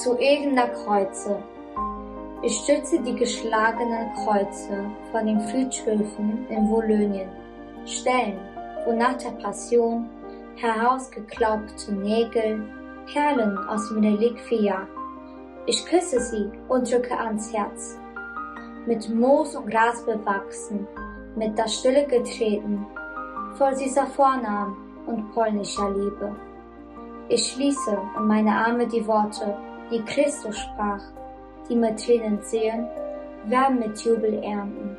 zu Ehren der Kreuze. Ich stütze die geschlagenen Kreuze von den Friedhöfen in Wallonien, Stellen, wo nach der Passion herausgeklaubte Nägel Perlen aus dem Reliquie jagten. Ich küsse sie und drücke ans Herz. Mit Moos und Gras bewachsen, mit der Stille getreten, voll süßer Vornamen und polnischer Liebe. Ich schließe in meine Arme die Worte, die Christus sprach, die mit Tränen sehen, werden mit Jubel ernten.